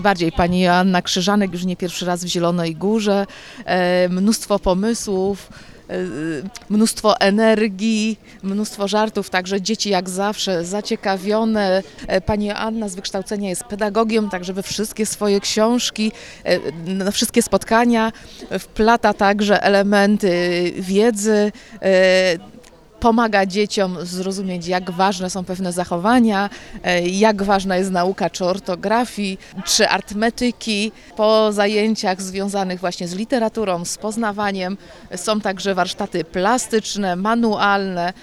Bardziej pani Joanna Krzyżanek już nie pierwszy raz w Zielonej Górze, mnóstwo pomysłów, mnóstwo energii, mnóstwo żartów, także dzieci jak zawsze zaciekawione. Pani Joanna z wykształcenia jest pedagogiem, także we wszystkie swoje książki, na wszystkie spotkania wplata także elementy wiedzy, pomaga dzieciom zrozumieć, jak ważne są pewne zachowania, jak ważna jest nauka czy ortografii, czy arytmetyki. Po zajęciach związanych właśnie z literaturą, z poznawaniem są także warsztaty plastyczne, manualne.